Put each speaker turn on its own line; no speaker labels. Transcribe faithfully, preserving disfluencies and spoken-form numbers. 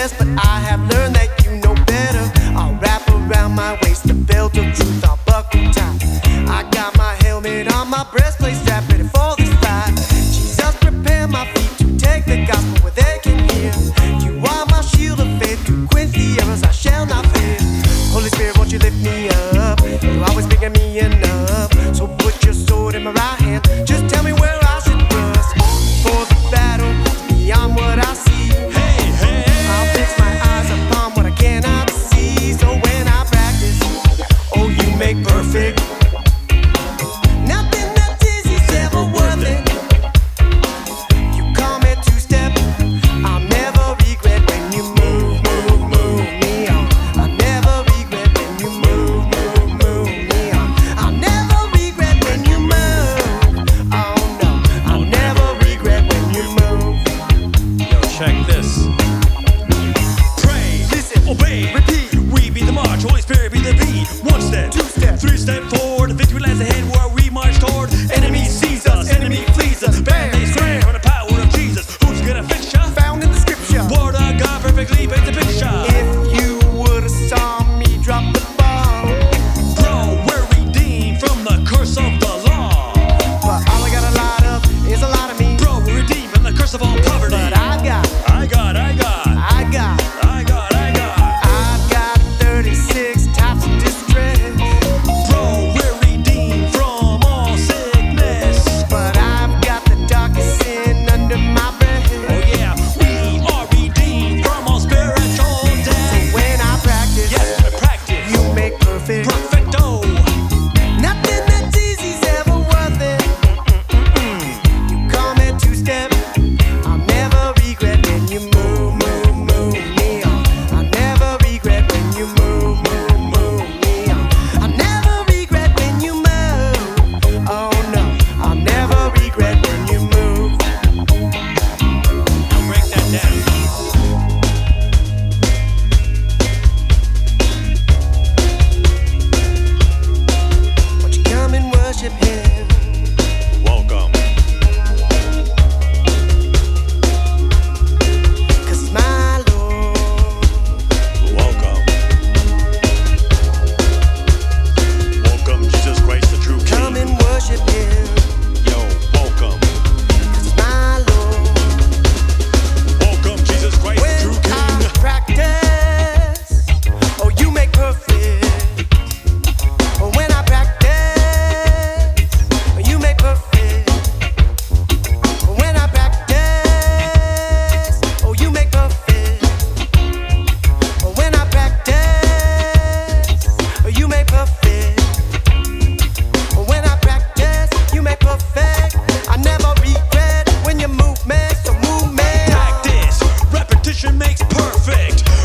best, but I have learned that you know better. I'll wrap around my waist the belt of truth, I'll buckle tight. I got my helmet on, my breastplate strapped, ready for this fight. Jesus, prepare my feet to take the gospel where they can hear. You are my shield of faith, to quench the errors I shall not fear. Holy Spirit, won't you lift me up? You're always picking me enough. So put your sword in my right hand, just tell me where I should thrust. For the battle, beyond what I see. Hey, hey, I'll fix my eyes upon what I cannot see. So when I practice, oh, you make perfect. Nothing that's easy's ever worth it. You call me two-step, I'll never regret when you move, move, move me on. I'll never regret when you move, move, move me on. I'll never regret when you move. Oh no, I'll never regret when you move.
Yo, check this. Pray,
Listen,
obey,
repeat.
We be the march, Holy Spirit be the beat. One step,
Two step,
three step forward, victory lies ahead where we march toward. Enemy sees us, enemy flees us. Bam, they scream for the power of Jesus. Who's gonna fix ya?
found in the scripture.
Word of God perfectly paints a picture.
If you would've saw me drop the ball,
Bro, we're redeemed from the curse of the law.
but all I got a lot of is a lot of me.
Bro, we're redeemed from the curse of all poverty.
But I got,
I got, I got,
I got,
I got, I got.
I've got thirty-six types of distress.
Bro, we're redeemed from all sickness.
But I've got the darkest sin under my breath.
Oh yeah, we are redeemed from all spiritual death.
When I practice,
Yes, I practice.
you make perfect.
Perfecto.
Nothing that's easy's ever worth it. You call me two-step, I'll never regret when you move, move, move me on. I'll never regret when you move, move, move me on. I'll never regret when you move. Oh no, I'll never regret when you move.
Now break that down.
Won't you come and worship Him?
Welcome.
'Cause He's my Lord.
Welcome. Welcome, Jesus Christ, the true
Come
King.
and worship Him.
Yo, welcome.
'Cause He's my Lord.
Welcome, Jesus Christ, the
When
true
I
King.
practice, oh, you make perfect. Oh, when I practice, oh, you make perfect. Oh, when I practice, oh, you make perfect. Oh, when I practice, oh, you make perfect. Oh, when I practice, you make perfect. I never regret when you move me, so move me.
Practice, repetition makes perfect.